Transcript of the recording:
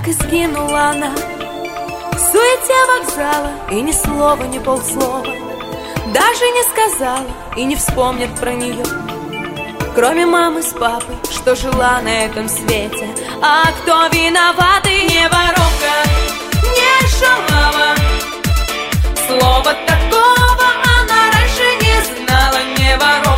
Так и сгинула она в суете вокзала, и ни слова, ни полслова даже не сказала, и не вспомнят про нее, кроме мамы с папой, что жила на этом свете. А кто виноватый? Не воровка, не шалава. Слова такого она раньше не знала. Не воровка,